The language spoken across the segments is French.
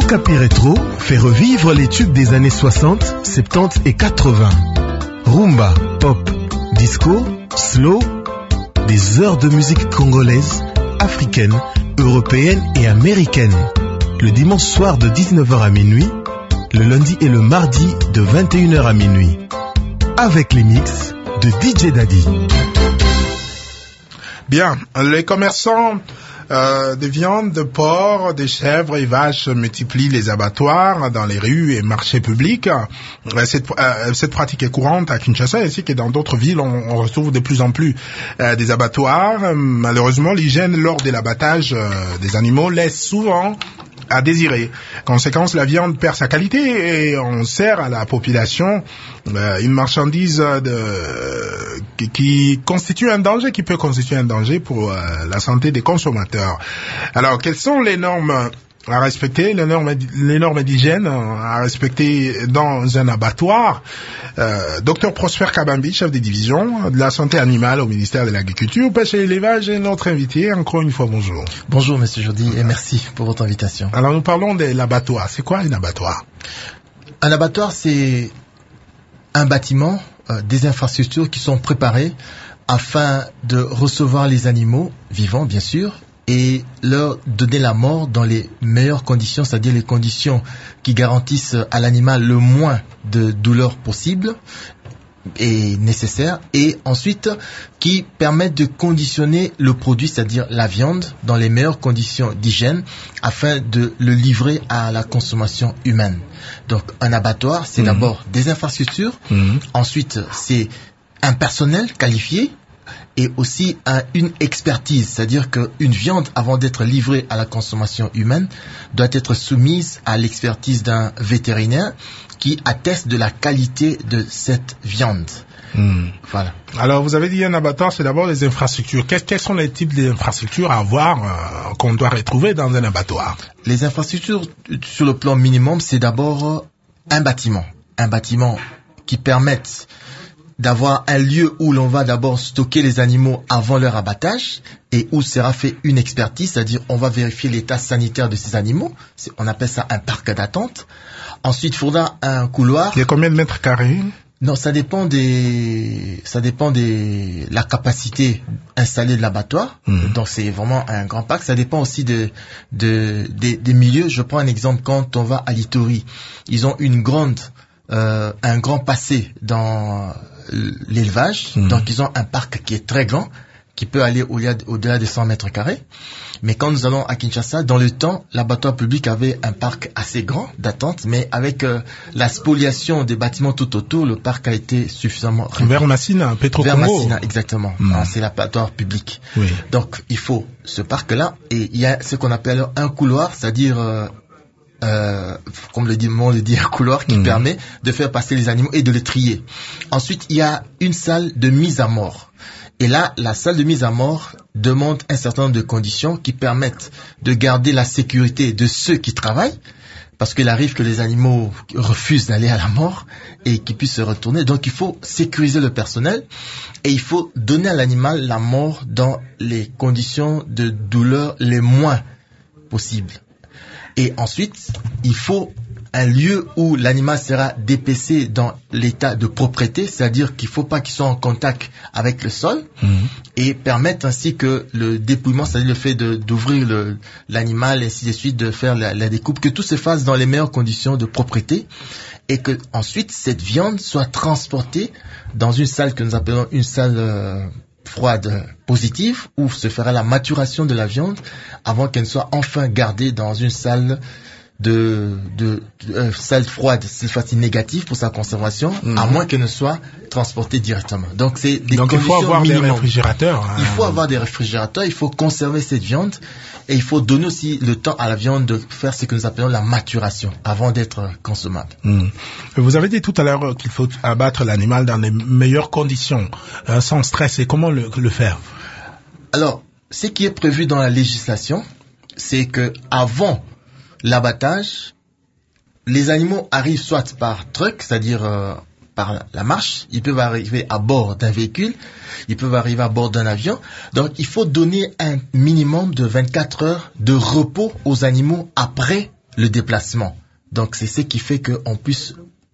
Okapi Rétro fait revivre les tubes des années 60, 70 et 80. Rumba, pop, disco, slow, des heures de musique congolaise, africaine, européenne et américaine. Le dimanche soir de 19h à minuit, le lundi et le mardi de 21h à minuit. Avec les mix de DJ Daddy. Bien, les commerçants de viande, de porc, de chèvres et vaches multiplient les abattoirs dans les rues et marchés publics. Cette pratique est courante à Kinshasa ainsi que dans d'autres villes. On retrouve de plus en plus des abattoirs. Malheureusement, l'hygiène lors de l'abattage des animaux laisse souvent à désirer. Conséquence, la viande perd sa qualité et on sert à la population une marchandise qui constitue un danger, qui peut constituer un danger pour la santé des consommateurs. Alors, quelles sont les normes à respecter, les normes d'hygiène à respecter dans un abattoir? Docteur Prosper Kabambi, chef des divisions de la santé animale au ministère de l'Agriculture, Pêche et Élevage, est notre invité. Encore une fois, bonjour. Bonjour, monsieur Jordi, et merci pour votre invitation. Alors, nous parlons de l'abattoir. C'est quoi un abattoir? Un abattoir, c'est un bâtiment, des infrastructures qui sont préparées afin de recevoir les animaux vivants, bien sûr, et leur donner la mort dans les meilleures conditions, c'est-à-dire les conditions qui garantissent à l'animal le moins de douleur possible et nécessaire, et ensuite qui permettent de conditionner le produit, c'est-à-dire la viande, dans les meilleures conditions d'hygiène afin de le livrer à la consommation humaine. Donc un abattoir, c'est d'abord des infrastructures, ensuite c'est un personnel qualifié, et aussi une expertise, c'est-à-dire qu'une viande, avant d'être livrée à la consommation humaine, doit être soumise à l'expertise d'un vétérinaire qui atteste de la qualité de cette viande. Voilà. Alors, vous avez dit un abattoir, c'est d'abord les infrastructures. Quels sont les types d'infrastructures à avoir qu'on doit retrouver dans un abattoir? Les infrastructures, sur le plan minimum, c'est d'abord un bâtiment qui permette d'avoir un lieu où l'on va d'abord stocker les animaux avant leur abattage et où sera fait une expertise, c'est-à-dire on va vérifier l'état sanitaire de ces animaux. On appelle ça un parc d'attente. Ensuite, il faudra un couloir. Il y a combien de mètres carrés? Non, ça dépend de la capacité installée de l'abattoir. Donc c'est vraiment un grand parc. Ça dépend aussi des milieux. Je prends un exemple. Quand on va à l'Ituri, ils ont un grand passé dans l'élevage. Donc ils ont un parc qui est très grand, qui peut aller au-delà des 100 mètres carrés. Mais quand nous allons à Kinshasa, dans le temps, l'abattoir public avait un parc assez grand d'attente, mais avec la spoliation des bâtiments tout autour, le parc a été suffisamment réduit. Vers Massina, Petro-Congo. Vers Massina, exactement. C'est l'abattoir public. Oui. Donc il faut ce parc-là, et il y a ce qu'on appelle alors un couloir, c'est-à-dire comme le nom le dit, un couloir qui permet de faire passer les animaux et de les trier. Ensuite, il y a une salle de mise à mort. Et là, la salle de mise à mort demande un certain nombre de conditions qui permettent de garder la sécurité de ceux qui travaillent, parce qu'il arrive que les animaux refusent d'aller à la mort et qu'ils puissent se retourner. Donc, il faut sécuriser le personnel et il faut donner à l'animal la mort dans les conditions de douleur les moins possibles. Et ensuite, il faut un lieu où l'animal sera dépecé dans l'état de propreté, c'est-à-dire qu'il ne faut pas qu'il soit en contact avec le sol, et permettre ainsi que le dépouillement, c'est-à-dire le fait d'ouvrir l'animal et ainsi de suite, de faire la découpe, que tout se fasse dans les meilleures conditions de propreté, et que ensuite cette viande soit transportée dans une salle que nous appelons une salle froide positive, où se fera la maturation de la viande avant qu'elle ne soit enfin gardée dans une salle salle froide, cette fois-ci négative pour sa conservation, à moins qu'elle ne soit transportée directement. Donc c'est des conditions il faut avoir minimum. Des réfrigérateurs. Il faut avoir des réfrigérateurs, il faut conserver cette viande et il faut donner aussi le temps à la viande de faire ce que nous appelons la maturation avant d'être consommable. Vous avez dit tout à l'heure qu'il faut abattre l'animal dans les meilleures conditions, sans stress. Et comment le faire? Alors, ce qui est prévu dans la législation, c'est que avant l'abattage, les animaux arrivent soit par truck, c'est-à-dire par la marche, ils peuvent arriver à bord d'un véhicule, ils peuvent arriver à bord d'un avion. Donc il faut donner un minimum de 24 heures de repos aux animaux après le déplacement. Donc c'est ce qui fait qu'on puisse,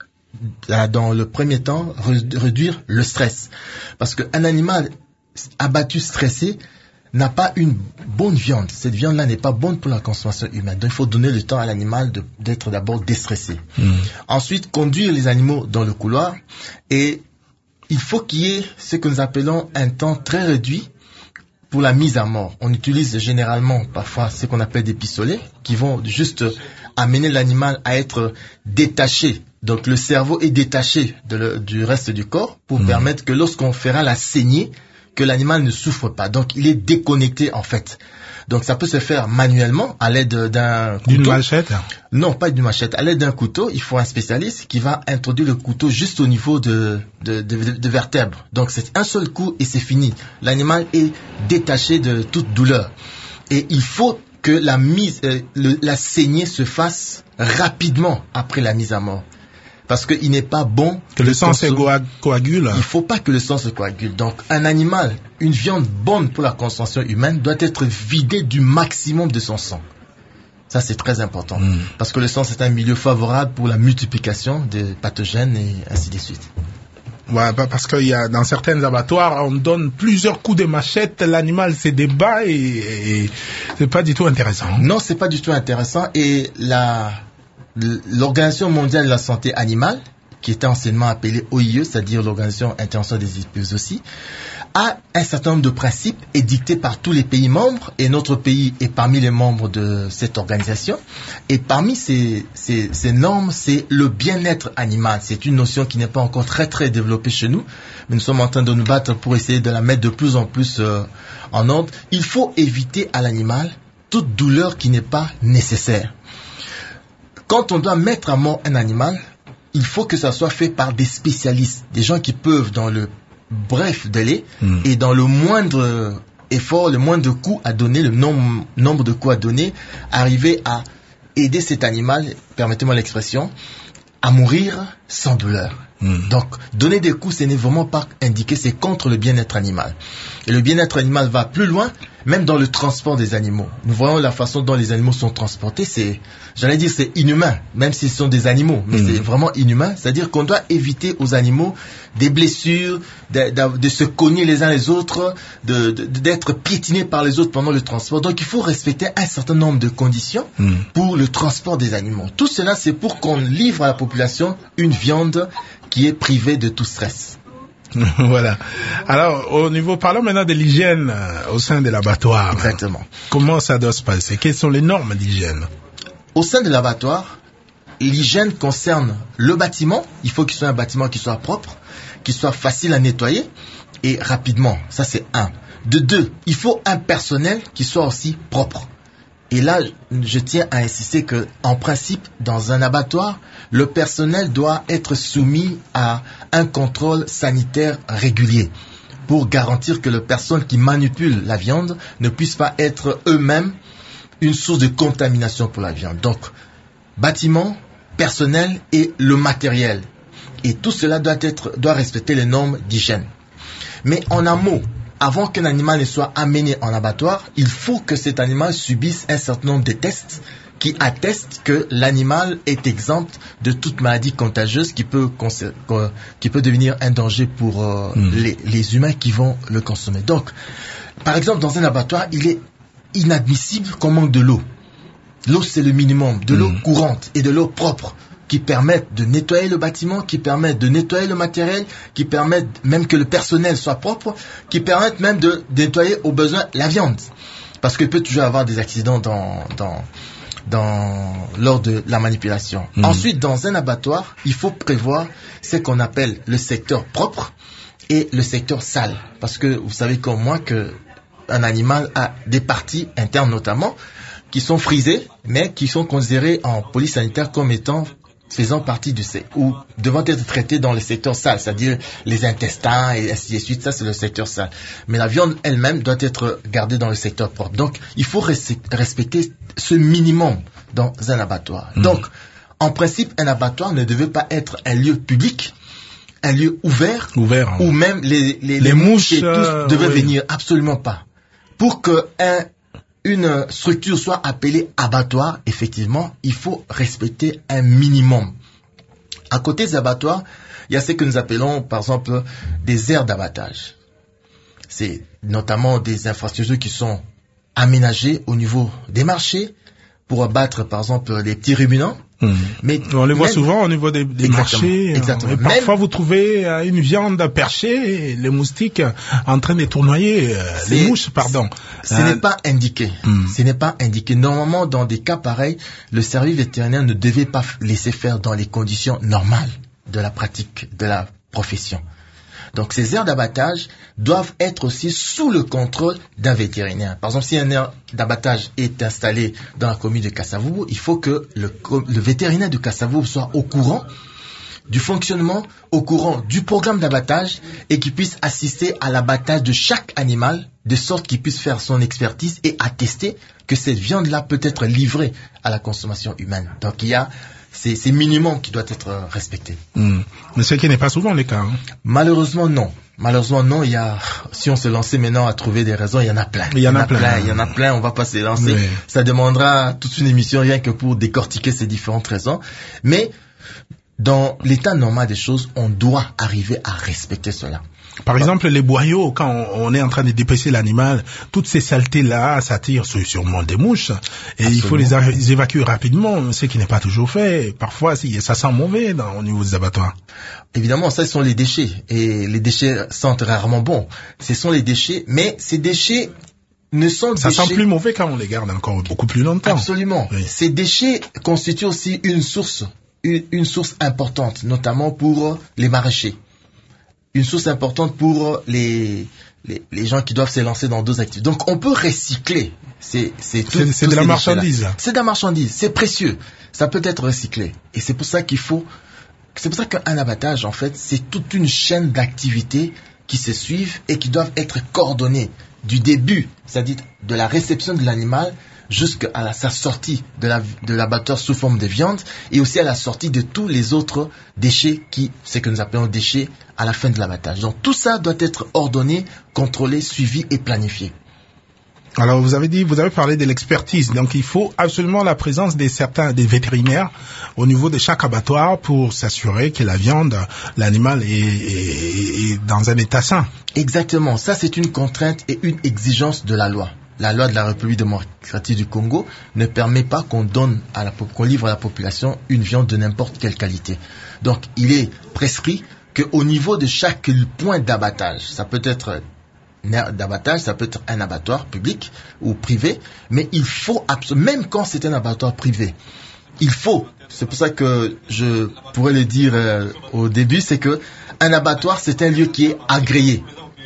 dans le premier temps, réduire le stress. Parce qu'un animal abattu, stressé, n'a pas une bonne viande. Cette viande-là n'est pas bonne pour la consommation humaine. Donc il faut donner le temps à l'animal d'être d'abord déstressé. Ensuite, conduire les animaux dans le couloir. Et il faut qu'il y ait ce que nous appelons un temps très réduit pour la mise à mort. On utilise généralement parfois ce qu'on appelle des pistolets qui vont juste amener l'animal à être détaché. Donc le cerveau est détaché du reste du corps pour permettre que lorsqu'on fera la saignée, que l'animal ne souffre pas. Donc il est déconnecté en fait. Donc ça peut se faire manuellement à l'aide d'un couteau. D'une machette? Non, pas d'une machette. À l'aide d'un couteau, il faut un spécialiste qui va introduire le couteau juste au niveau de vertèbres. Donc c'est un seul coup et c'est fini. L'animal est détaché de toute douleur. Et il faut que la saignée se fasse rapidement après la mise à mort. Parce qu'il n'est pas bon que le sang se coagule. Il ne faut pas que le sang se coagule. Donc, un animal, une viande bonne pour la consommation humaine doit être vidée du maximum de son sang. Ça, c'est très important. Parce que le sang, c'est un milieu favorable pour la multiplication des pathogènes et ainsi de suite. Ouais, parce qu'il y a, dans certains abattoirs, on donne plusieurs coups de machette, l'animal se débat et c'est pas du tout intéressant. Non, c'est pas du tout intéressant et l'Organisation mondiale de la santé animale, qui était anciennement appelée OIE, c'est-à-dire l'Organisation internationale des épouses aussi, a un certain nombre de principes édictés par tous les pays membres, et notre pays est parmi les membres de cette organisation. Et parmi ces normes, c'est le bien-être animal. C'est une notion qui n'est pas encore très très développée chez nous, mais nous sommes en train de nous battre pour essayer de la mettre de plus en plus en ordre. Il faut éviter à l'animal toute douleur qui n'est pas nécessaire. Quand on doit mettre à mort un animal, il faut que ça soit fait par des spécialistes, des gens qui peuvent, dans le bref délai et dans le moindre effort, le moindre coup à donner, le nombre de coups à donner, arriver à aider cet animal, permettez-moi l'expression, à mourir sans douleur. Donc, donner des coups, ce n'est vraiment pas indiqué, c'est contre le bien-être animal. Et le bien-être animal va plus loin, même dans le transport des animaux. Nous voyons la façon dont les animaux sont transportés, c'est inhumain, même s'ils sont des animaux, mais c'est vraiment inhumain. C'est-à-dire qu'on doit éviter aux animaux des blessures, de se cogner les uns les autres, d'être piétinés par les autres pendant le transport. Donc il faut respecter un certain nombre de conditions pour le transport des animaux. Tout cela, c'est pour qu'on livre à la population une viande qui est privée de tout stress. Voilà. Alors, parlons maintenant de l'hygiène au sein de l'abattoir. Exactement. Comment ça doit se passer? Quelles sont les normes d'hygiène? Au sein de l'abattoir, l'hygiène concerne le bâtiment. Il faut qu'il soit un bâtiment qui soit propre, qui soit facile à nettoyer et rapidement. Ça, c'est un. De deux, il faut un personnel qui soit aussi propre. Et là, je tiens à insister que, en principe, dans un abattoir, le personnel doit être soumis à un contrôle sanitaire régulier pour garantir que les personnes qui manipulent la viande ne puissent pas être eux-mêmes une source de contamination pour la viande. Donc, bâtiment, personnel et le matériel. Et tout cela doit respecter les normes d'hygiène. Mais en un mot, avant qu'un animal ne soit amené en abattoir, il faut que cet animal subisse un certain nombre de tests qui attestent que l'animal est exempt de toute maladie contagieuse qui peut devenir un danger pour les humains qui vont le consommer. Donc, par exemple, dans un abattoir, il est inadmissible qu'on manque de l'eau. L'eau, c'est le minimum, de l'eau courante et de l'eau propre, qui permettent de nettoyer le bâtiment, qui permettent de nettoyer le matériel, qui permettent même que le personnel soit propre, qui permettent même de nettoyer au besoin la viande. Parce qu'il peut toujours avoir des accidents lors de la manipulation. Ensuite, dans un abattoir, il faut prévoir ce qu'on appelle le secteur propre et le secteur sale. Parce que vous savez comme moi que un animal a des parties internes notamment qui sont frisées, mais qui sont considérées en police sanitaire comme étant faisant partie ou devant être traitées dans le secteur sale, c'est-à-dire les intestins et ainsi de suite. Ça, c'est le secteur sale. Mais la viande elle-même doit être gardée dans le secteur propre. Donc, il faut respecter ce minimum dans un abattoir. Donc, en principe, un abattoir ne devait pas être un lieu public, un lieu ouvert où même les mouches et tous devaient venir. Absolument pas. Pour que une structure soit appelée abattoir, effectivement, il faut respecter un minimum. À côté des abattoirs, il y a ce que nous appelons, par exemple, des aires d'abattage. C'est notamment des infrastructures qui sont aménagées au niveau des marchés pour abattre, par exemple, les petits ruminants. Mais on les voit souvent au niveau des marchés. Exactement. Et parfois, vous trouvez une viande perchée, et les moustiques en train de tournoyer, les mouches, pardon. Ce n'est pas indiqué. Ce n'est pas indiqué. Normalement, dans des cas pareils, le service vétérinaire ne devait pas laisser faire dans les conditions normales de la pratique de la profession. Donc, ces aires d'abattage doivent être aussi sous le contrôle d'un vétérinaire. Par exemple, si une aire d'abattage est installée dans la commune de Kasavubu, il faut que le vétérinaire de Kasavubu soit au courant du fonctionnement, au courant du programme d'abattage et qu'il puisse assister à l'abattage de chaque animal de sorte qu'il puisse faire son expertise et attester que cette viande-là peut être livrée à la consommation humaine. Donc, il y a c'est minimum qui doit être respecté. Mais ce qui n'est pas souvent le cas. Malheureusement, non. Malheureusement, non. Si on se lançait maintenant à trouver des raisons, il y en a plein. Il y en a plein. On va pas se lancer. Oui. Ça demandera toute une émission rien que pour décortiquer ces différentes raisons. Mais dans l'état normal des choses, on doit arriver à respecter cela. Par exemple, les boyaux, quand on est en train de dépêcher l'animal, toutes ces saletés-là s'attirent sûrement des mouches. Et absolument. Il faut les évacuer rapidement, ce qui n'est pas toujours fait. Parfois, ça sent mauvais au niveau des abattoirs. Évidemment, ça, ce sont les déchets. Et les déchets sentent rarement bon. Ce sont les déchets, mais ces déchets ne sont ça sent plus mauvais quand on les garde encore beaucoup plus longtemps. Absolument. Oui. Ces déchets constituent aussi une source importante, notamment pour les maraîchers. Une source importante pour les gens qui doivent se lancer dans d'autres activités. Donc, on peut recycler. C'est de la marchandise. C'est de la marchandise. C'est précieux. Ça peut être recyclé. Et c'est pour ça c'est pour ça qu'un abattage, en fait, c'est toute une chaîne d'activités qui se suivent et qui doivent être coordonnées du début, c'est-à-dire de la réception de l'animal jusqu'à sa sortie de l'abattoir sous forme de viande et aussi à la sortie de tous les autres déchets ce que nous appelons déchets à la fin de l'abattage. Donc tout ça doit être ordonné, contrôlé, suivi et planifié. Alors vous avez parlé de l'expertise. Donc il faut absolument la présence des vétérinaires au niveau de chaque abattoir pour s'assurer que la viande, l'animal est dans un état sain. Exactement. Ça c'est une contrainte et une exigence de la loi. La loi de la République démocratique du Congo ne permet pas qu'on livre à la population une viande de n'importe quelle qualité. Donc, il est prescrit qu'au niveau de chaque point d'abattage, ça peut être un abattoir public ou privé, mais il faut même quand c'est un abattoir privé, c'est pour ça que je pourrais le dire au début, c'est que un abattoir, c'est un lieu qui est agréé,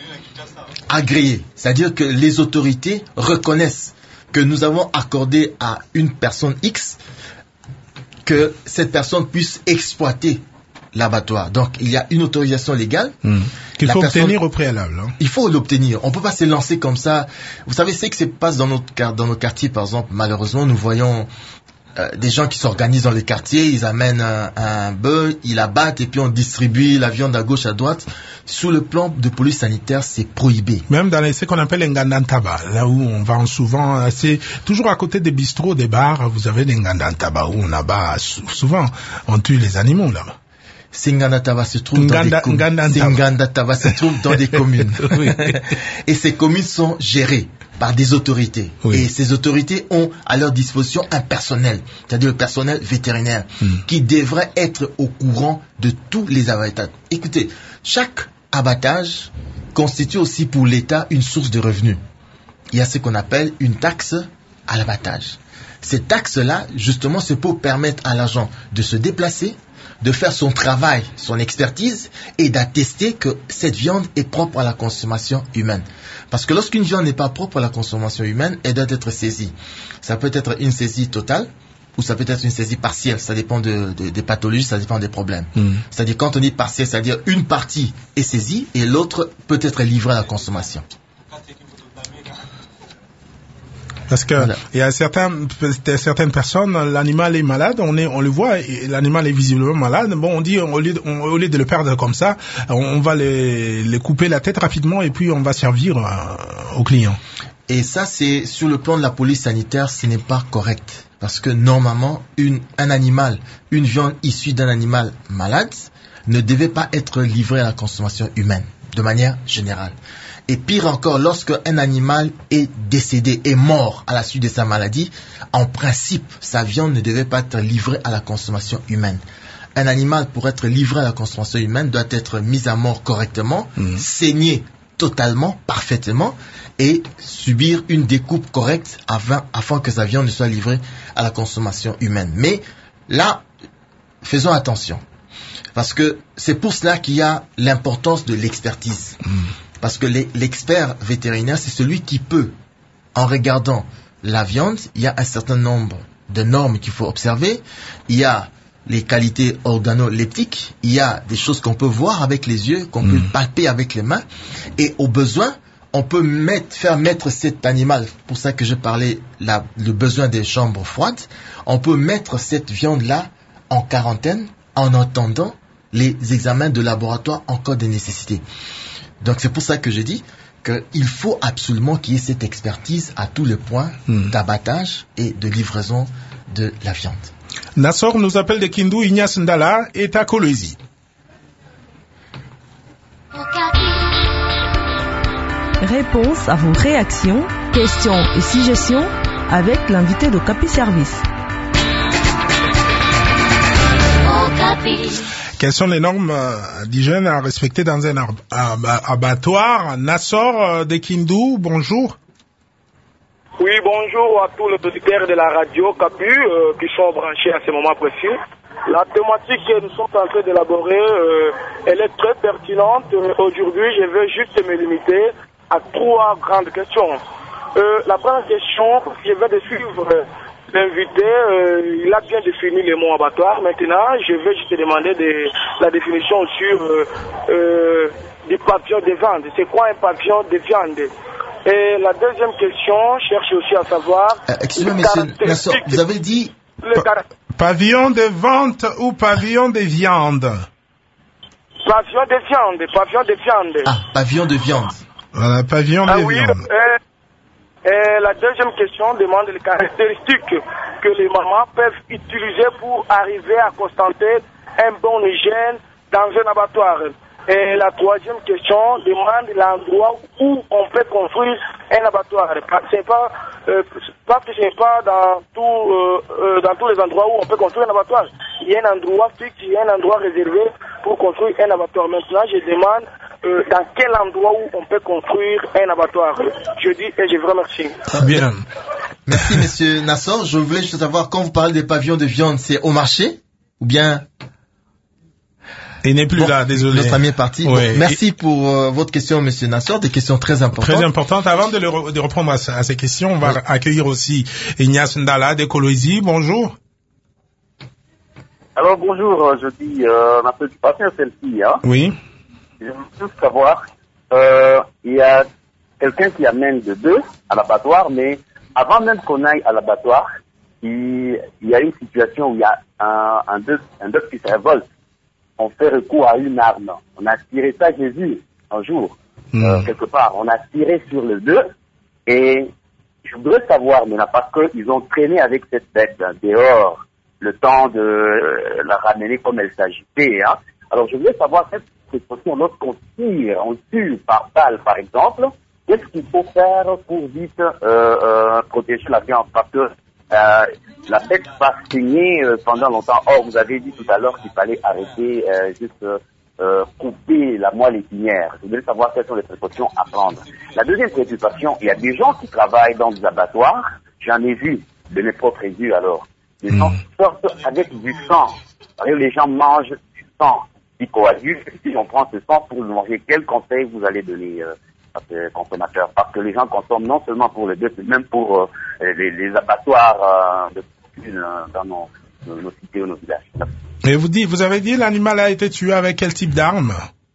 c'est-à-dire que les autorités reconnaissent que nous avons accordé à une personne X que cette personne puisse exploiter l'abattoir. Donc, il y a une autorisation légale. Qu'il faut obtenir au préalable. Il faut l'obtenir. On peut pas se lancer comme ça. Vous savez, ce qui se passe dans nos quartiers, par exemple, malheureusement, nous voyons des gens qui s'organisent dans les quartiers, ils amènent un bœuf, ils l'abattent et puis on distribue la viande à gauche, à droite. Sous le plan de police sanitaire, c'est prohibé. Même dans ce qu'on appelle les ngandantaba, là où on vend souvent, c'est toujours à côté des bistrots, des bars, vous avez des ngandantaba où on abat souvent, on tue les animaux là-bas. Ngandantaba se trouve dans des communes. Oui. Et ces communes sont gérées par des autorités. Oui. Et ces autorités ont à leur disposition un personnel, c'est-à-dire le personnel vétérinaire, qui devrait être au courant de tous les abattages. Écoutez, chaque abattage constitue aussi pour l'État une source de revenus. Il y a ce qu'on appelle une taxe à l'abattage. Cette taxe-là, justement, c'est pour permettre à l'agent de se déplacer, de faire son travail, son expertise et d'attester que cette viande est propre à la consommation humaine. Parce que lorsqu'une viande n'est pas propre à la consommation humaine, elle doit être saisie. Ça peut être une saisie totale ou ça peut être une saisie partielle. Ça dépend des pathologies, ça dépend des problèmes. C'est-à-dire quand on dit partielle, c'est-à-dire une partie est saisie et l'autre peut être livrée à la consommation. Parce que voilà. Il y a certaines personnes, l'animal est malade, on le voit, l'animal est visiblement malade. Bon, on dit au lieu de le perdre comme ça, on va les couper la tête rapidement et puis on va servir aux clients. Et ça, c'est sur le plan de la police sanitaire, ce n'est pas correct. Parce que normalement, une viande issue d'un animal malade ne devait pas être livrée à la consommation humaine, de manière générale. Et pire encore, lorsque un animal est décédé, est mort à la suite de sa maladie, en principe, sa viande ne devait pas être livrée à la consommation humaine. Un animal, pour être livré à la consommation humaine, doit être mis à mort correctement, saigné totalement, parfaitement, et subir une découpe correcte afin que sa viande ne soit livrée à la consommation humaine. Mais là, faisons attention. Parce que c'est pour cela qu'il y a l'importance de l'expertise. Parce que l'expert vétérinaire, c'est celui qui peut, en regardant la viande, il y a un certain nombre de normes qu'il faut observer. Il y a les qualités organoleptiques, il y a des choses qu'on peut voir avec les yeux, qu'on peut palper avec les mains, et au besoin, on peut faire mettre cet animal, pour ça que je parlais le besoin des chambres froides, on peut mettre cette viande-là en quarantaine en attendant les examens de laboratoire en cas de nécessité. Donc c'est pour ça que je dis qu'il faut absolument qu'il y ait cette expertise à tous les points d'abattage et de livraison de la viande. Nassor nous appelle de Kindu, Ignace Ndala est à Kolwezi. Réponse à vos réactions, questions et suggestions avec l'invité d'Okapi Service. Quelles sont les normes d'hygiène à respecter dans un abattoir? Nassor de Kindu, bonjour. Oui, bonjour à tous les auditeurs de la radio Capu qui sont branchés à ce moment précis. La thématique que nous sommes en train d'élaborer, elle est très pertinente. Aujourd'hui, je vais juste me limiter à 3 grandes questions. La première question, je vais de suivre l'invité, il a bien défini les mots abattoir. Maintenant, je vais juste demander la définition sur du pavillon de viande. C'est quoi un pavillon de viande? Et la deuxième question cherche aussi à savoir... excusez-moi, monsieur Nassor, vous avez dit... Pavillon de vente ou pavillon de viande? Pavillon de viande. Ah, pavillon de viande. Voilà, pavillon de viande. Et la deuxième question demande les caractéristiques que les mamans peuvent utiliser pour arriver à constater un bon hygiène dans un abattoir. Et la troisième question demande l'endroit où on peut construire un abattoir. C'est pas que c'est pas dans tous les endroits où on peut construire un abattoir. Il y a un endroit fixe, il y a un endroit réservé pour construire un abattoir. Maintenant, je demande dans quel endroit où on peut construire un abattoir. Je dis et je vous remercie. Bien. Merci, monsieur Nassor. Je voulais juste savoir, quand vous parlez des pavillons de viande, c'est au marché ou bien... Il n'est plus là, désolé. Notre ami est parti. Oui. Bon, merci pour votre question, monsieur Nassor. Des questions très importantes. Très importantes. Avant de reprendre à ces questions, on va accueillir aussi Ignace Ndala de Kolwezi. Bonjour. Alors bonjour, je dis, on a peu du passé à celle-ci, hein. Oui. Je veux juste savoir, il y a quelqu'un qui amène de bœufs à l'abattoir, mais avant même qu'on aille à l'abattoir, il y a une situation où il y a un bœuf qui se révolte. On fait recours à une arme. On a tiré ça, j'ai vu un jour, quelque part. On a tiré sur le bœuf et je voudrais savoir, mais parce qu'ils ont traîné avec cette bête dehors le temps de la ramener comme elle s'agitait. Hein. Alors je voulais savoir, lorsqu'on tire, on tue par balle par exemple, qu'est-ce qu'il faut faire pour vite protéger la viande? Parce que la bête va saigner pendant longtemps. Or, vous avez dit tout à l'heure qu'il fallait arrêter, couper la moelle épinière. Je voulais savoir quelles sont les précautions à prendre. La deuxième préoccupation, il y a des gens qui travaillent dans des abattoirs. J'en ai vu de mes propres yeux alors. Les gens sortent avec du sang. Les gens mangent du sang qui coagule. Si on prend ce sang pour le manger, quel conseil vous allez donner consommateurs? Parce que les gens consomment non seulement pour le bœuf, mais même pour les abattoirs de dans nos cités ou nos villages. Et vous avez dit l'animal a été tué avec quel type d'arme?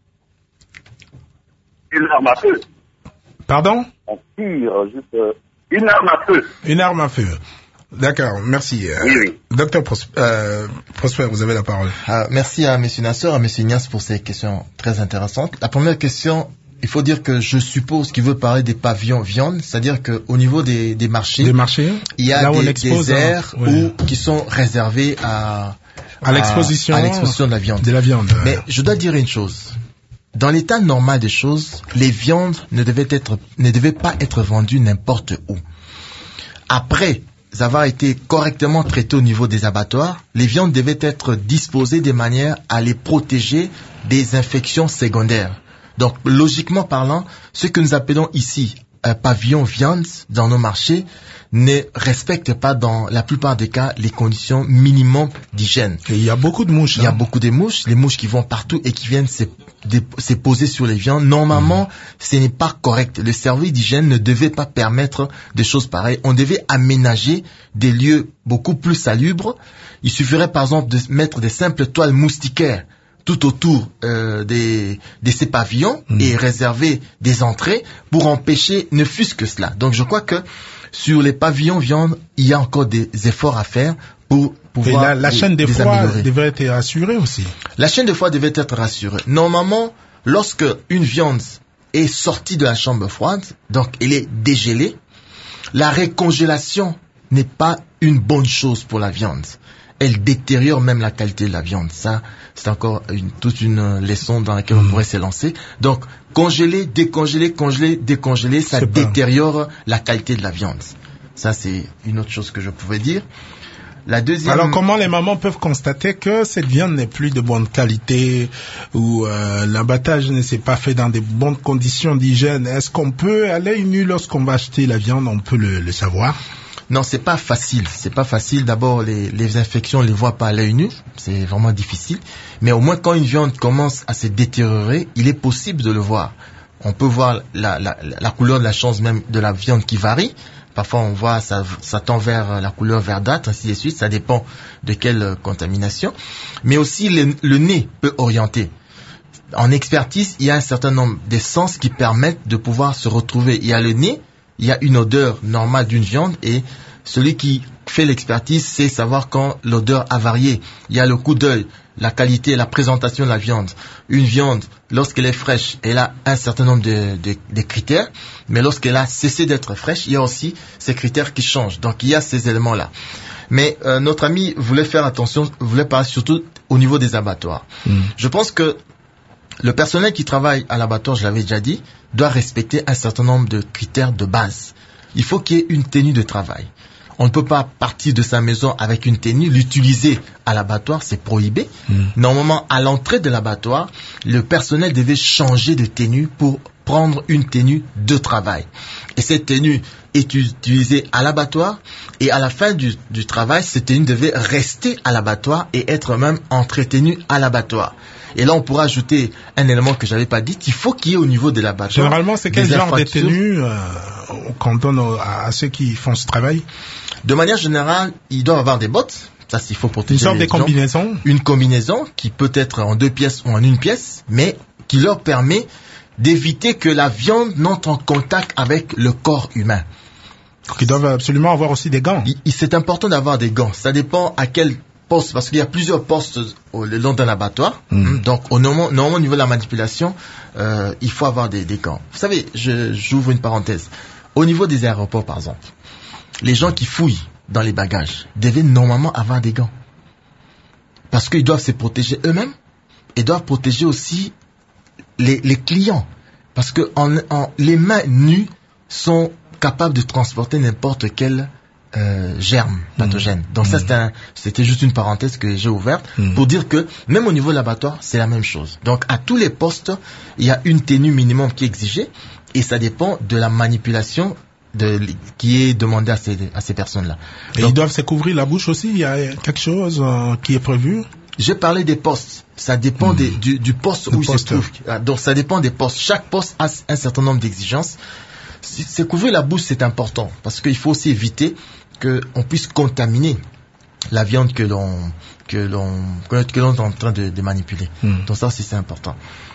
Une arme à feu. Pardon? On tire juste une arme à feu. Une arme à feu. D'accord, merci. Oui. Docteur Prosper, vous avez la parole. Merci à M. Nassor, à M. Ignace pour ces questions très intéressantes. La première question il faut dire que je suppose qu'il veut parler des pavillons viande, c'est-à-dire qu'au niveau des marchés, il y a des aires qui sont réservés à l'exposition de la viande. Mais je dois dire une chose. Dans l'état normal des choses, les viandes ne devaient pas être vendues n'importe où. Après avoir été correctement traitées au niveau des abattoirs, les viandes devaient être disposées de manière à les protéger des infections secondaires. Donc, logiquement parlant, ce que nous appelons ici pavillon viande dans nos marchés ne respectent pas dans la plupart des cas les conditions minimum d'hygiène. Et il y a beaucoup de mouches. Il y a beaucoup de mouches, les mouches qui vont partout et qui viennent se poser sur les viandes. Normalement, ce n'est pas correct. Le service d'hygiène ne devait pas permettre des choses pareilles. On devait aménager des lieux beaucoup plus salubres. Il suffirait par exemple de mettre des simples toiles moustiquaires tout autour de ces pavillons et réserver des entrées pour empêcher ne fût-ce que cela. Donc je crois que sur les pavillons viande, il y a encore des efforts à faire pour pouvoir la chaîne des froids devrait être rassurée aussi. La chaîne des froids devait être rassurée. Normalement, lorsque une viande est sortie de la chambre froide, donc elle est dégelée, la récongélation n'est pas une bonne chose pour la viande. Elle détériore même la qualité de la viande. Ça, c'est encore toute une leçon dans laquelle on pourrait s'élancer. Donc, congeler, décongeler, ça détériore la qualité de la viande. Ça, c'est une autre chose que je pouvais dire. La deuxième... Alors, comment les mamans peuvent constater que cette viande n'est plus de bonne qualité ou l'abattage ne s'est pas fait dans des bonnes conditions d'hygiène? Est-ce qu'on peut, à l'œil nu, lorsqu'on va acheter la viande, on peut le savoir? Non, c'est pas facile. C'est pas facile. D'abord, les infections, on les voit pas à l'œil nu. C'est vraiment difficile. Mais au moins, quand une viande commence à se détériorer, il est possible de le voir. On peut voir la couleur de la chose même de la viande qui varie. Parfois, on voit ça tend vers la couleur verdâtre, ainsi de suite. Ça dépend de quelle contamination. Mais aussi, le nez peut orienter. En expertise, il y a un certain nombre d'essences qui permettent de pouvoir se retrouver. Il y a le nez. Il y a une odeur normale d'une viande et celui qui fait l'expertise sait savoir quand l'odeur a varié. Il y a le coup d'œil, la qualité, la présentation de la viande. Une viande, lorsqu'elle est fraîche, elle a un certain nombre de critères, mais lorsqu'elle a cessé d'être fraîche, il y a aussi ces critères qui changent. Donc il y a ces éléments-là. Mais notre ami voulait faire attention, voulait parler surtout au niveau des abattoirs. Je pense que le personnel qui travaille à l'abattoir, je l'avais déjà dit, doit respecter un certain nombre de critères de base. Il faut qu'il y ait une tenue de travail. On ne peut pas partir de sa maison avec une tenue, l'utiliser à l'abattoir, c'est prohibé. Normalement, à l'entrée de l'abattoir, le personnel devait changer de tenue pour prendre une tenue de travail. Et cette tenue est utilisée à l'abattoir et à la fin du travail, cette tenue devait rester à l'abattoir et être même entretenue à l'abattoir. Et là, on pourra ajouter un élément que j'avais pas dit. Il faut qu'il y ait au niveau de l'abattoir. Généralement, c'est quel genre de tenue qu'on donne à ceux qui font ce travail? De manière générale, ils doivent avoir des bottes. Ça, il faut protéger. Une sorte de combinaison. Une combinaison qui peut être en 2 pièces ou en 1 pièce, mais qui leur permet d'éviter que la viande n'entre en contact avec le corps humain. Donc, ils doivent absolument avoir aussi des gants. C'est important d'avoir des gants. Ça dépend à quel poste, parce qu'il y a plusieurs postes le long d'un abattoir. Donc, normalement, au niveau de la manipulation, il faut avoir des gants. Vous savez, j'ouvre une parenthèse. Au niveau des aéroports, par exemple, les gens qui fouillent dans les bagages devaient normalement avoir des gants. Parce qu'ils doivent se protéger eux-mêmes et doivent protéger aussi les clients. Parce que les mains nues sont capables de transporter n'importe quel germe pathogène. Donc ça, c'était juste une parenthèse que j'ai ouverte pour dire que même au niveau de l'abattoir, c'est la même chose. Donc à tous les postes, il y a une tenue minimum qui est exigée et ça dépend de la manipulation qui est demandée à ces personnes-là. Et donc, ils doivent se couvrir la bouche aussi. Il y a quelque chose qui est prévu. J'ai parlé des postes. Ça dépend du poste où il se trouve. Donc ça dépend des postes. Chaque poste a un certain nombre d'exigences. Se couvrir la bouche, c'est important parce qu'il faut aussi éviter qu'on puisse contaminer la viande que l'on est en train de manipuler. Donc ça aussi, c'est important.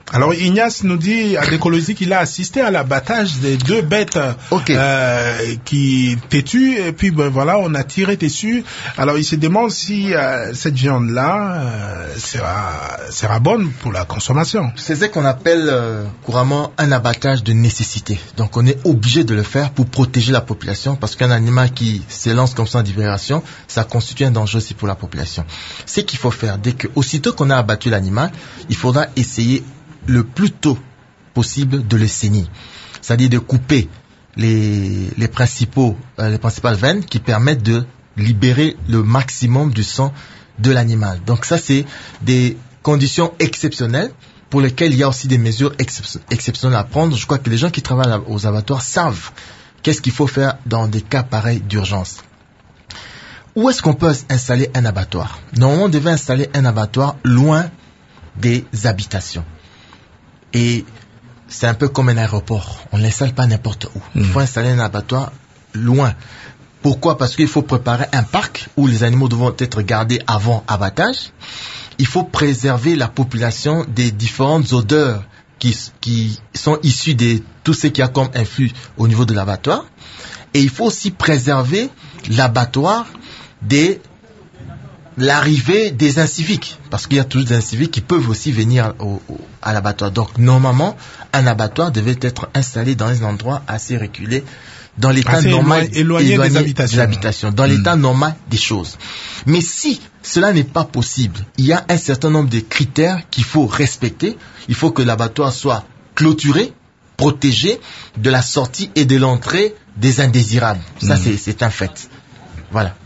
Alors Ignace nous dit à Décologie qu'il a assisté à l'abattage des 2 bêtes qui têtues et puis voilà, on a tiré dessus. Alors il se demande si cette viande-là sera bonne pour la consommation. C'est ce qu'on appelle couramment un abattage de nécessité. Donc on est obligé de le faire pour protéger la population, parce qu'un animal qui s'élance comme ça en libération, ça constitue un danger aussi pour la population. Ce qu'il faut faire, aussitôt qu'on a abattu l'animal, il faudra essayer le plus tôt possible de le saigner. C'est-à-dire de couper les principales veines qui permettent de libérer le maximum du sang de l'animal. Donc ça, c'est des conditions exceptionnelles pour lesquelles il y a aussi des mesures exceptionnelles à prendre. Je crois que les gens qui travaillent aux abattoirs savent qu'est-ce qu'il faut faire dans des cas pareils d'urgence. Où est-ce qu'on peut installer un abattoir? Normalement, on devait installer un abattoir loin des habitations. Et c'est un peu comme un aéroport. On ne l'installe pas n'importe où. Il faut installer un abattoir loin. Pourquoi? Parce qu'il faut préparer un parc où les animaux devront être gardés avant abattage. Il faut préserver la population des différentes odeurs qui sont issues de tout ce qu'il y a comme influx au niveau de l'abattoir. Et il faut aussi préserver l'abattoir de l'arrivée des inciviques, parce qu'il y a toujours des inciviques qui peuvent aussi venir à l'abattoir. Donc normalement, un abattoir devait être installé dans un endroit assez reculé, dans l'état normal, éloigné des habitations. Dans l'état normal des choses. Mais si cela n'est pas possible, il y a un certain nombre de critères qu'il faut respecter. Il faut que l'abattoir soit clôturé, protégé de la sortie et de l'entrée des indésirables. Ça, c'est un fait. Voilà.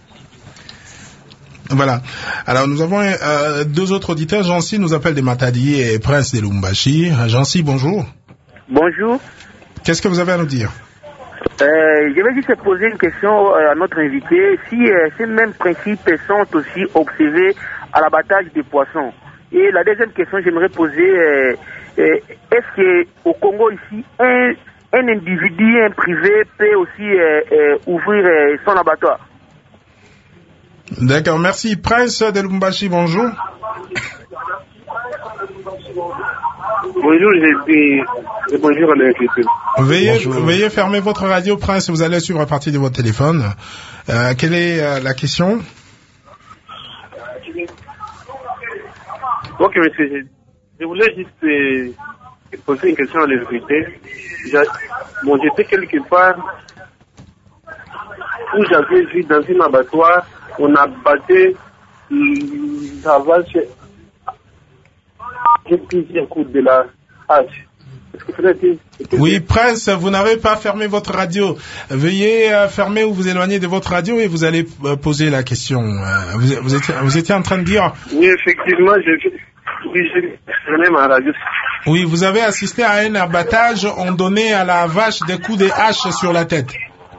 Voilà. Alors nous avons 2 autres auditeurs. Jancy nous appelle des Matadi et Prince de Lubumbashi. Jancy, bonjour. Bonjour. Qu'est-ce que vous avez à nous dire? Je vais juste poser une question à notre invité. Si ces mêmes principes sont aussi observés à l'abattage des poissons. Et la deuxième question, j'aimerais poser, est-ce que au Congo ici, un individu, un privé peut aussi ouvrir son abattoir? D'accord, merci. Prince de Lubumbashi, bonjour. Bonjour, j'ai dit bonjour à l'invité. Veuillez fermer votre radio, Prince, vous allez suivre à partir de votre téléphone. Quelle est la question? Ok, monsieur, je voulais juste poser une question à l'invité. J'étais quelque part où j'avais vu dans un abattoir, on a battu la vache plusieurs coups de la hache. Oui, Prince, vous n'avez pas fermé votre radio. Veuillez fermer ou vous éloigner de votre radio et vous allez poser la question. Vous étiez en train de dire... Oui, effectivement, j'ai fermé ma radio. Oui, vous avez assisté à un abattage, on donnait à la vache des coups de hache sur la tête.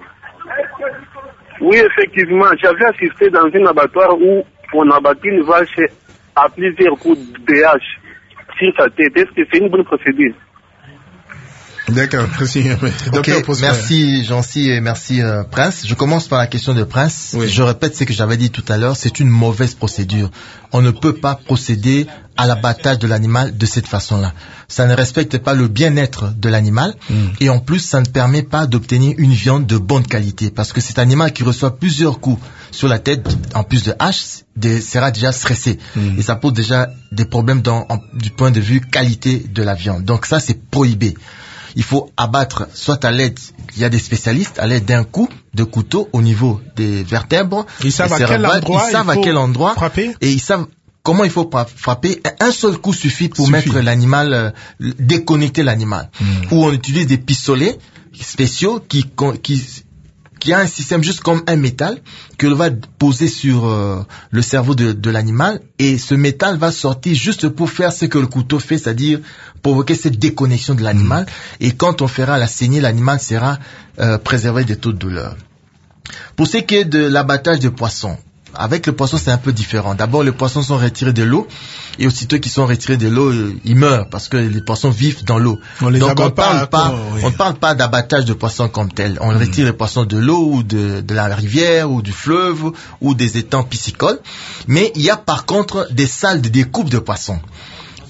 Oui, effectivement, j'avais assisté dans un abattoir où on a battu une vache à plusieurs coups de hache sur sa tête. Est-ce que c'est une bonne procédure? D'accord, merci. Okay, merci Jancy et merci Prince. Je commence par la question de Prince. Oui. Je répète ce que j'avais dit tout à l'heure, c'est une mauvaise procédure. On ne peut pas procéder à l'abattage de l'animal de cette façon-là. Ça ne respecte pas le bien-être de l'animal et en plus ça ne permet pas d'obtenir une viande de bonne qualité parce que cet animal qui reçoit plusieurs coups sur la tête en plus de hache sera déjà stressé et ça pose déjà des problèmes du point de vue qualité de la viande. Donc ça c'est prohibé. Il faut abattre soit à l'aide, il y a des spécialistes, à l'aide d'un coup de couteau au niveau des vertèbres. Ils savent à quel endroit frapper et ils savent comment il faut frapper. Un seul coup suffit pour mettre l'animal, déconnecter l'animal. Ou on utilise des pistolets spéciaux qui a un système juste comme un métal que l'on va poser sur le cerveau de l'animal et ce métal va sortir juste pour faire ce que le couteau fait, c'est-à-dire provoquer cette déconnexion de l'animal et quand on fera la saignée, l'animal sera préservé des taux de douleur. Pour ce qui est de l'abattage de poissons, avec le poisson c'est un peu différent. D'abord les poissons sont retirés de l'eau et aussitôt qu'ils sont retirés de l'eau, ils meurent parce que les poissons vivent dans l'eau. Donc on ne parle pas d'abattage de poissons comme tel. On retire les poissons de l'eau ou de la rivière ou du fleuve ou des étangs piscicoles. Mais il y a par contre des salles de découpe de poissons.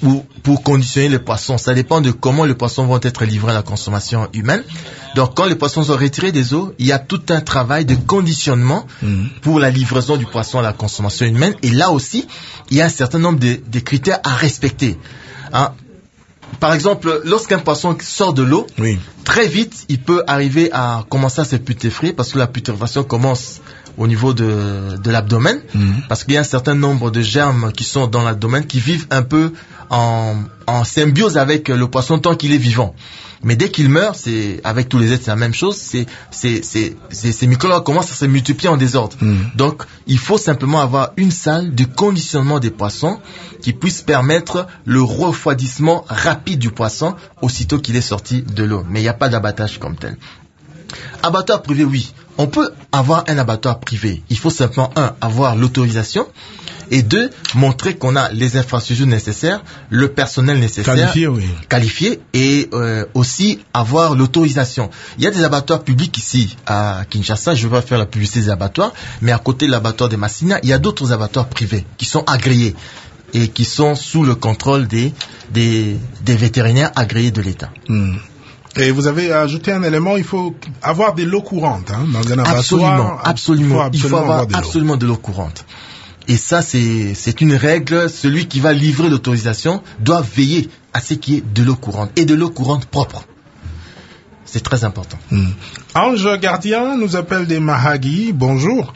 pour conditionner les poissons. Ça dépend de comment les poissons vont être livrés à la consommation humaine. Donc, quand les poissons sont retirés des eaux, il y a tout un travail de conditionnement pour la livraison du poisson à la consommation humaine. Et là aussi, il y a un certain nombre de critères à respecter. Hein? Par exemple, lorsqu'un poisson sort de l'eau, très vite, il peut arriver à commencer à se putréfier parce que la putréfaction commence au niveau de l'abdomen, parce qu'il y a un certain nombre de germes qui sont dans l'abdomen qui vivent un peu en symbiose avec le poisson tant qu'il est vivant. Mais dès qu'il meurt, c'est avec tous les êtres, c'est la même chose. Ces microbes commencent à se multiplier en désordre. Donc, il faut simplement avoir une salle de conditionnement des poissons qui puisse permettre le refroidissement rapide du poisson aussitôt qu'il est sorti de l'eau. Mais il n'y a pas d'abattage comme tel. Abattoir privé, oui. On peut avoir un abattoir privé. Il faut simplement, avoir l'autorisation, et 2, montrer qu'on a les infrastructures nécessaires, le personnel nécessaire, qualifié, et aussi avoir l'autorisation. Il y a des abattoirs publics ici à Kinshasa, je vais pas faire la publicité des abattoirs, mais à côté de l'abattoir de Massina, il y a d'autres abattoirs privés qui sont agréés et qui sont sous le contrôle des vétérinaires agréés de l'État. Et vous avez ajouté un élément, il faut avoir de l'eau courante dans un abattoir. Absolument. Il faut avoir absolument de l'eau courante. Et ça, c'est une règle. Celui qui va livrer l'autorisation doit veiller à ce qu'il y ait de l'eau courante et de l'eau courante propre. C'est très important. Ange Gardien nous appelle des Mahagi. Bonjour.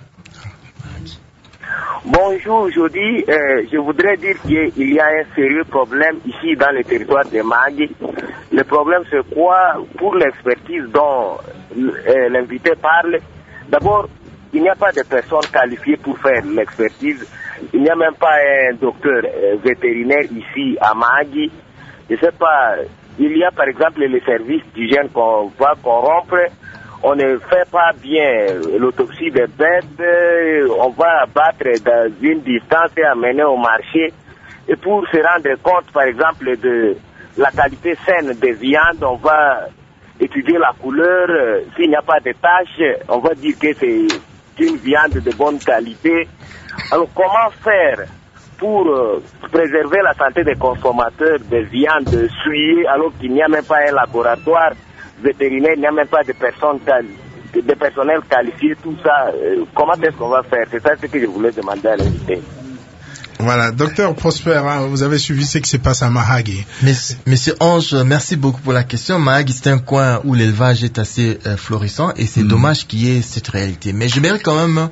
Bonjour, aujourd'hui, je voudrais dire qu'il y a un sérieux problème ici dans le territoire de Mahagi. Le problème, c'est quoi? Pour l'expertise dont l'invité parle, d'abord, il n'y a pas de personnes qualifiées pour faire l'expertise. Il n'y a même pas un docteur vétérinaire ici à Mahagi. Je ne sais pas, il y a par exemple les services d'hygiène qu'on va corrompre. On ne fait pas bien l'autopsie des bêtes, on va abattre dans une distance et amener au marché. Et pour se rendre compte, par exemple, de la qualité saine des viandes, on va étudier la couleur. S'il n'y a pas de taches, on va dire que c'est une viande de bonne qualité. Alors, comment faire pour préserver la santé des consommateurs des viandes souillées alors qu'il n'y a même pas un laboratoire vétérinaire, il n'y a même pas de personnel qualifié, tout ça, comment est-ce qu'on va faire? C'est ça ce que je voulais demander à l'invité. Voilà, docteur Prosper, vous avez suivi ce qui se passe à Mahagi. Monsieur Ange, merci beaucoup pour la question. Mahagi, c'est un coin où l'élevage est assez florissant et c'est dommage qu'il y ait cette réalité. Mais j'aimerais quand même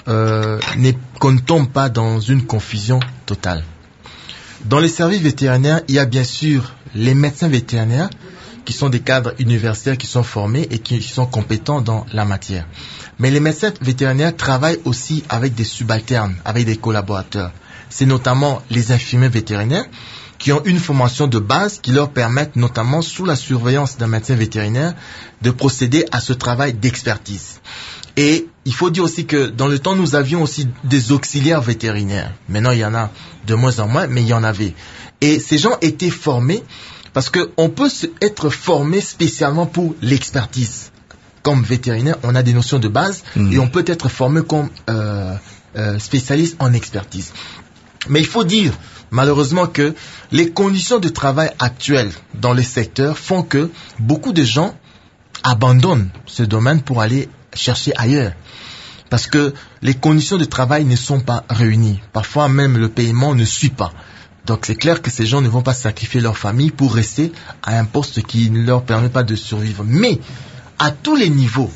qu'on ne tombe pas dans une confusion totale. Dans les services vétérinaires, il y a bien sûr les médecins vétérinaires qui sont des cadres universitaires qui sont formés et qui sont compétents dans la matière. Mais les médecins vétérinaires travaillent aussi avec des subalternes, avec des collaborateurs. C'est notamment les infirmiers vétérinaires qui ont une formation de base qui leur permettent, notamment sous la surveillance d'un médecin vétérinaire, de procéder à ce travail d'expertise. Et il faut dire aussi que dans le temps, nous avions aussi des auxiliaires vétérinaires. Maintenant, il y en a de moins en moins, mais il y en avait. Et ces gens étaient formés parce qu'on peut être formé spécialement pour l'expertise. Comme vétérinaire, on a des notions de base et on peut être formé comme spécialiste en expertise. Mais il faut dire, malheureusement, que les conditions de travail actuelles dans les secteurs font que beaucoup de gens abandonnent ce domaine pour aller chercher ailleurs. Parce que les conditions de travail ne sont pas réunies. Parfois même le paiement ne suit pas. Donc c'est clair que ces gens ne vont pas sacrifier leur famille pour rester à un poste qui ne leur permet pas de survivre. Mais à tous les niveaux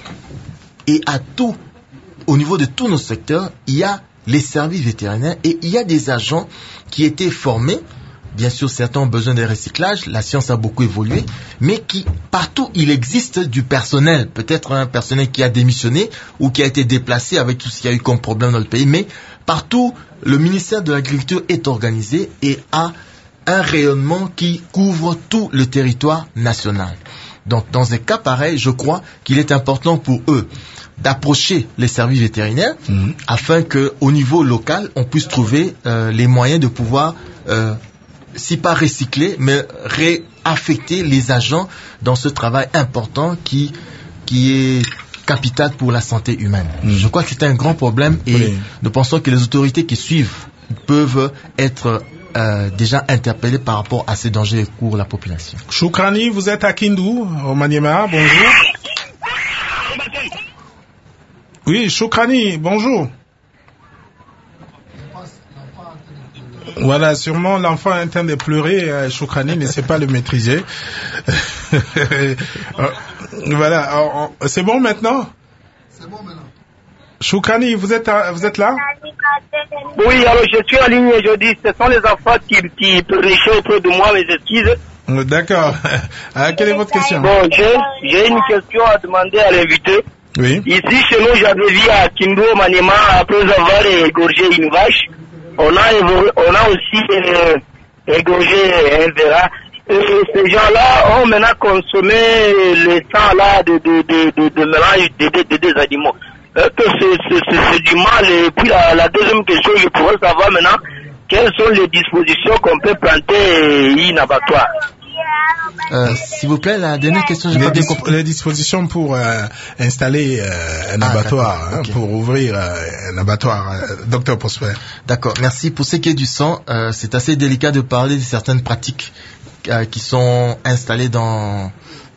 et au niveau de tous nos secteurs, il y a les services vétérinaires et il y a des agents qui étaient formés. Bien sûr, certains ont besoin de recyclage, la science a beaucoup évolué, mais qui, partout, il existe du personnel. Peut-être un personnel qui a démissionné ou qui a été déplacé avec tout ce qu'il y a eu comme problème dans le pays, mais partout, le ministère de l'Agriculture est organisé et a un rayonnement qui couvre tout le territoire national. Donc, dans un cas pareil, je crois qu'il est important pour eux d'approcher les services vétérinaires afin qu'au niveau local, on puisse trouver les moyens de pouvoir, si pas recycler, mais réaffecter les agents dans ce travail important qui est capital pour la santé humaine. Je crois que c'est un grand problème et nous pensons que les autorités qui suivent peuvent être déjà interpellés par rapport à ces dangers que court la population. Choukrani, vous êtes à Kindu, au Maniema, bonjour. Oui, Choukrani, bonjour. Voilà, sûrement l'enfant est en train de pleurer, Choukrani ne sait pas le maîtriser. Voilà, c'est bon maintenant? C'est bon maintenant. Choukrani, vous êtes là? Oui, alors je suis en ligne et je dis, ce sont les enfants qui pleuraient autour de moi, mes excuses. D'accord. Quelle est votre question? Bon, j'ai une question à demander à l'invité. Oui. Ici, chez nous, j'avais vu à Kindu, au Maniema, après avoir égorgé une vache. On a aussi égorgé un verra. Ces gens-là ont maintenant consommé le sang là de mélange des animaux. Que c'est du mal. Et puis la deuxième question, je pourrais savoir maintenant quelles sont les dispositions qu'on peut planter un abattoir. S'il vous plaît, la dernière question, j'ai pas bien compris. Les dispositions pour installer un abattoir, okay. Pour ouvrir un abattoir, docteur Prosper. D'accord, merci. Pour ce qui est du sang, c'est assez délicat de parler de certaines pratiques qui sont installées dans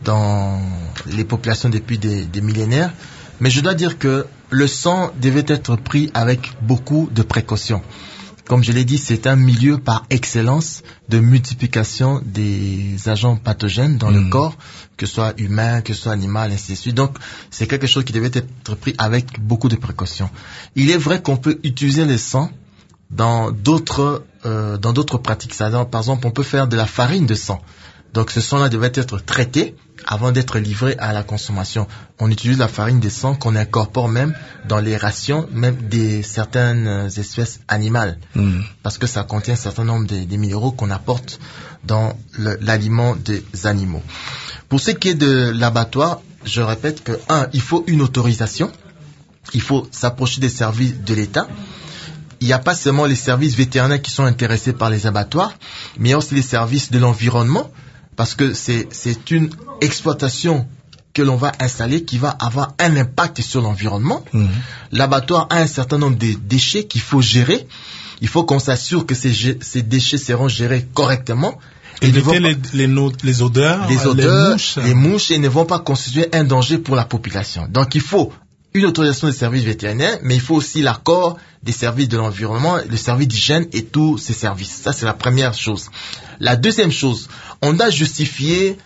les populations depuis des millénaires. Mais je dois dire que le sang devait être pris avec beaucoup de précautions. Comme je l'ai dit, c'est un milieu par excellence de multiplication des agents pathogènes dans le corps, que ce soit humain, que ce soit animal, ainsi de suite. Donc, c'est quelque chose qui devait être pris avec beaucoup de précautions. Il est vrai qu'on peut utiliser le sang dans d'autres pratiques. Par exemple, on peut faire de la farine de sang. Donc, ce sang-là devait être traité avant d'être livré à la consommation. On utilise la farine de sang qu'on incorpore même dans les rations, même des certaines espèces animales. Parce que ça contient un certain nombre de minéraux qu'on apporte dans l'aliment des animaux. Pour ce qui est de l'abattoir, je répète que, il faut une autorisation. Il faut s'approcher des services de l'État. Il n'y a pas seulement les services vétérinaires qui sont intéressés par les abattoirs, mais il y a aussi les services de l'environnement, parce que c'est une exploitation que l'on va installer qui va avoir un impact sur l'environnement. L'abattoir a un certain nombre de déchets qu'il faut gérer. Il faut qu'on s'assure que ces déchets seront gérés correctement. Éviter les odeurs, les mouches, et ne vont pas constituer un danger pour la population. Donc il faut une autorisation des services vétérinaires, mais il faut aussi l'accord des services de l'environnement, le service d'hygiène et tous ces services. Ça, c'est la première chose. La deuxième chose, on doit justifier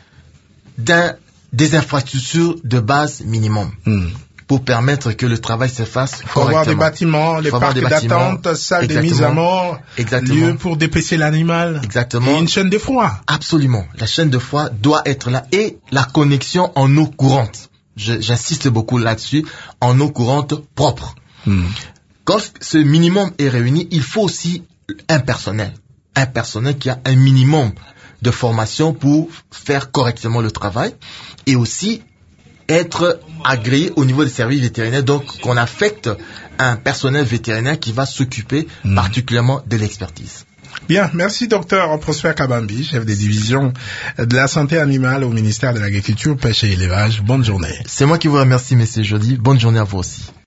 des infrastructures de base minimum pour permettre que le travail se fasse correctement. Il faut avoir des bâtiments, les parcs d'attente, salles de mise à mort, lieux pour dépecer l'animal. Exactement. Et une chaîne de froid. Absolument. La chaîne de froid doit être là, et la connexion en eau courante. J'insiste beaucoup là-dessus, en eau courante propre. Quand ce minimum est réuni, il faut aussi un personnel qui a un minimum de formation pour faire correctement le travail, et aussi être agréé au niveau des services vétérinaires, donc qu'on affecte un personnel vétérinaire qui va s'occuper particulièrement de l'expertise. Bien, merci docteur Prosper Kabambi, chef des divisions de la santé animale au ministère de l'Agriculture, Pêche et Élevage. Bonne journée. C'est moi qui vous remercie, monsieur Jody. Bonne journée à vous aussi.